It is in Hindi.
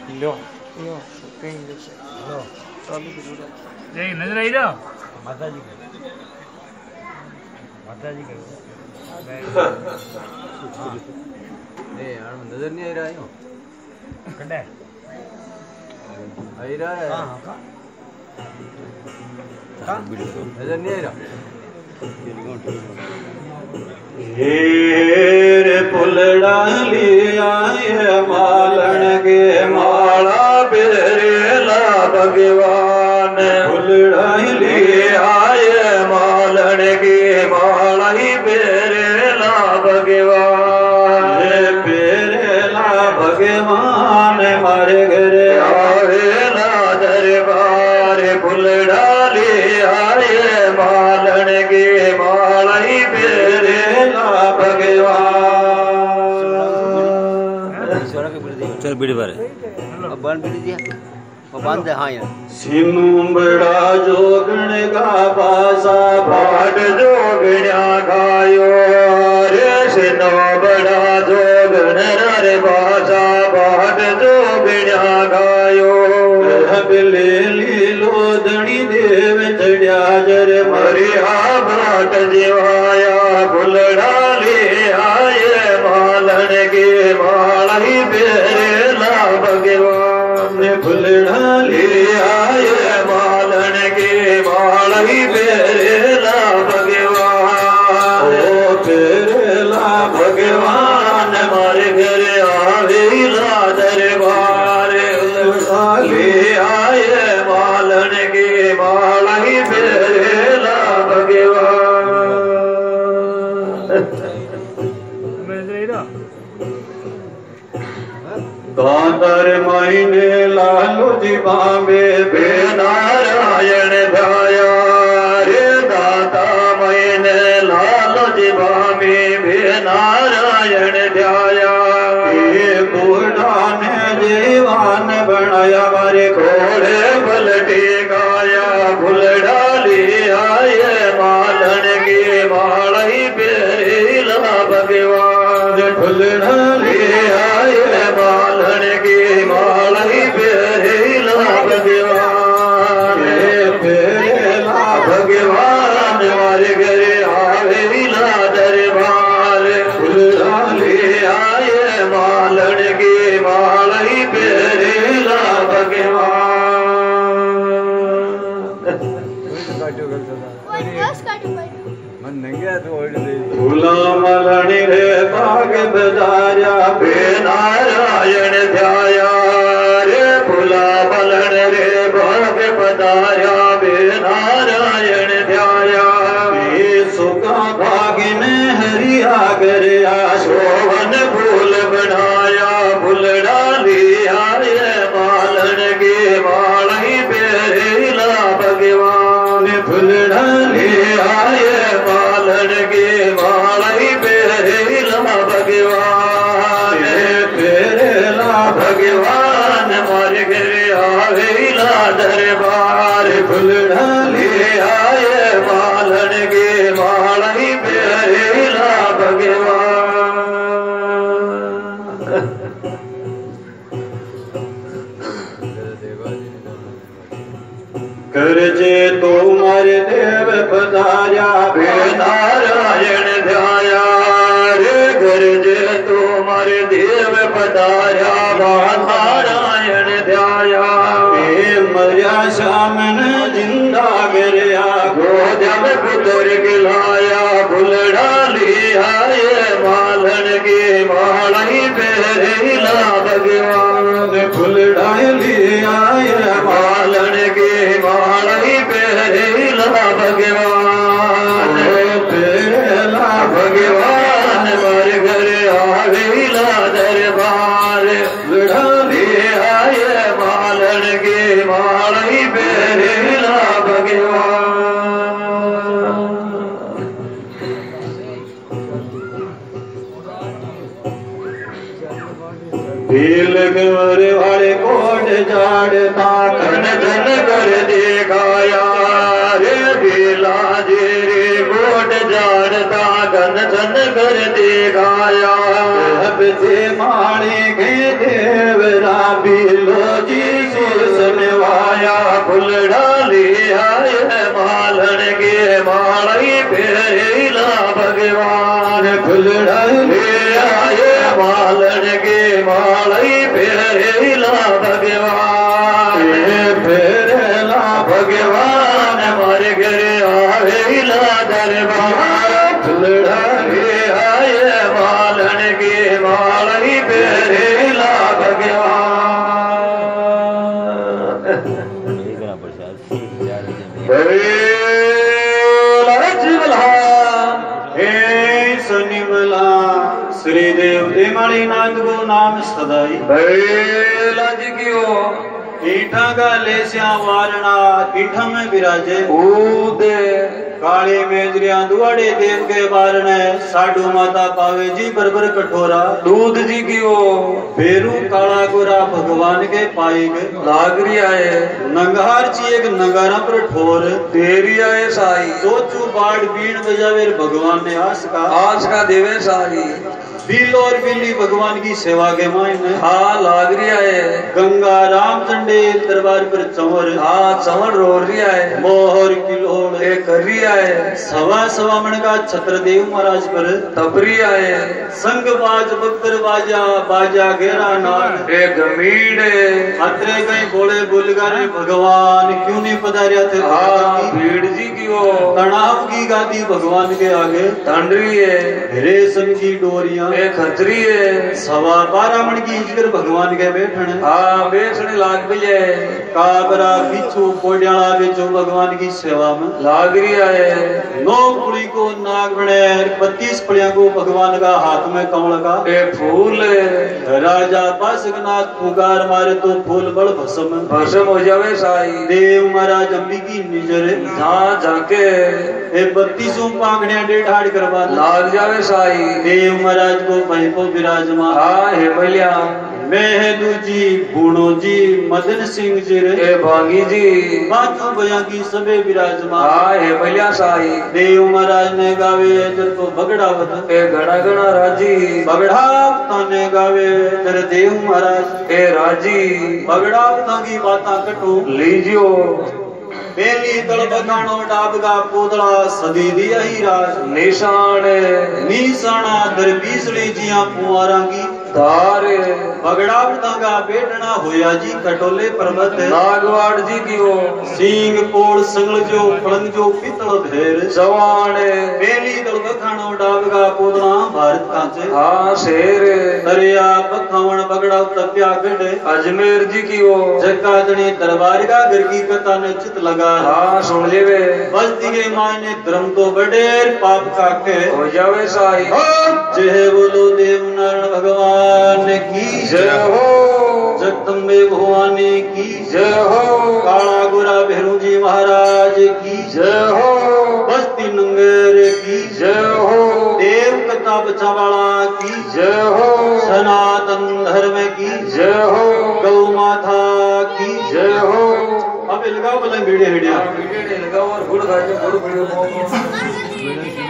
लो यो कहीं जैसे लो चालू करो ये नजर आई रहा माता जी के हाँ ए यार नजर नहीं आ रहा है कड़े आ रहा है हाँ हाँ नजर नहीं आ रहा हेर पुलड़ा लिया ये मालन के माला बेरेला भगवान पुलड़ा लिया ये मालन के माला ही बेरेला भगवान बेरेला भगवान मारे घर आवेला दरबार पुलड़ा लिया ये मालन के माला ही बेरेला चल बीड़ी बारे अब बन बीड़ी दिया वो बंद है हाँ यार सिमुंबड़ा जोगण का पासा भाट जोगण्या गायो रे सिनो बड़ा जोगण रे पासा भाट जोगण्या गायो बिले लीलो धनी देव चढ़िया जर मरिया भाट जीवाया फुलड़ा ले आए मालन के माली बेरेला भगवान फुलड़ा ले आए मालन के माली बेरेला भगवान ओ बेरेला भगवान मारे घर आवेला दरबार ले आए मालन के माली बेरेला भगवान नजर आई रहा गांधर महीने लालू जी बामे बेनारायण ध्याया रे दाता महीने लालू जी बामे बेनारायण ध्याया ये बूढ़ा ने जीवान बनाया मारे घोड़े पलटे गाया फुलड़ा ले आए मालन के माली बेरेला भगवान फुलड़ा ले आए मालन के माली बेरेला भगवान बेरेला भगवान मारे घरे आवेला दरबार फुलड़ा ले आए मालन के माली बेरेला भगवान मन नंगे तो ओढ़ दे फूला मलनी रे बाग बजाया बेनारायण ध्याया रे फूला मलन रे बाग बजाया बेनारायण ध्याया सुखा भाग में हरिया गया शोभन फूल बनाया फुलड़ा लिया ये मालन के माली बेरेला भगवान फुलड़ा लिया ये मालन के माली बेरेला भगवान बेरेला भगवान मारे घरे आवेला दरबार फुलड़ा ले आए मालन के माली बेरेला भगवान करजे तुम्हारे देव पधार्या बेनारायण ध्याया रे करजे तुम्हारे देव पधार्या नारायण ध्याया मरिया सामन जिंदा गिरया गोदम पुत्र गिलाया फुलड़ा लिया ये मालन के माली बेरेला भगवान फुलड़ा लिया ये मालन के माली बेरेला भगवान बेरेला भगवान मारे घर आवेला दरबार लड़ा ले आए मालन के माली बेरेला भगवान भील गवर वाले कोट जाड़ता कन धन कर दिखाया रे भीला जी रे कोट जाड़ता कन धन कर दिखाया अब से माणे के देवरा भीलो माली नाथ को नाम सदाई बेला जी की हो ईठा का ले श्याम वारणा ईठा में विराजे ऊदे काली मेजरिया दुआड़े देव के बारने साडू माता पावे जी बरबर कठोरा दूध जी की हो फेरू काला गोरा भगवान के पाइग लागरी आए नंगार ची एक नगारा पर ठोर तेरी आए साई सोचू बाड़ बीण बजावे भगवान ने आस का आज का देवे सारी बिल और बिल्ली भगवान की सेवा के मायने हाँ लागरी आए गंगा राम चंडेल दरबार पर चंवर हाँ चमन रो रही आए मोहर किलोड़ ए कर रही आए सवा मन का छत्रदेव महाराज पर तपरी आए संग बाज बकर बाजा बाजा घेरा नाद ए गमीड़े अतरे गए बोले बुलगारे भगवान क्यों नहीं पधारिया थे हाँ भीड़ जी की हो तनाव की गादी भगवान के आगे तंडरी है रेशम की डोरियां ए खतरी है 12:15 मन की इजगर भगवान के बैठन हाँ बेचने लाग भी है काबरा बिच्छू कोडियाला बिच्छू भगवान की सेवा में लागरी आए 9 पुड़ी को नाग बने 32 पुड़िया को भगवान का हाथ में कमल का ए फूल राजा पासकनाथ पुकार मारे तो फूल बड़ भस्म भस्म हो जावे साई देव महाराज अंबिकी निजर जहाँ जाके ए 32 पांगड़िया डेढ़ करवा लाग जावे साई देव महाराज को वहीं को विराजमान हाँ हेमलिया मेहदू जी बूणो जी मदन सिंह जी ए भांगी जी बातों बया की सबे विराजमान हाँ हेमलिया साई देव महाराज ने गावे जर तो बगड़ावत ए घना घना राजी बगड़ावता ने गावे जर देव महाराज ए राजी बगड़ावता की बाता कटो लीजियो बेली दल बगाणो डाबगा पोदड़ा सदी दिया ही राज निशान नीसाना दर बीसली जिया पुआरा की धार बगड़ावता का बेटना होया जी कटोले पर्वत नागवाड़ जी की हो सिंह पोड़ संगल जो फलंग जो पितल भेर जवान बेली दल बखाणो डाबगा पोदड़ा भारत कांचे हाँ शेर दरिया बखावण बगड़ा तप्या गढ़ अजमेर जी की हो जकादनी दरबार का घर की कथा ने चित लगा हाँ सुन लेवे बस्ती के मायने धर्म तो बडेर पाप काके हो जावे साई जय बोलो देव नारायण भगवान की जय हो जगदम्बे भवानी की जय हो काला गोरा भैरू जी महाराज की जय हो बस्ती नंगर की जय हो देव कथा बचावाला की जय हो सनातन धर्म की जय हो गौ माता की जय हो अब लगाओ बल्ले मीडिया मीडिया लगाओ और गुड़ खाए गुड़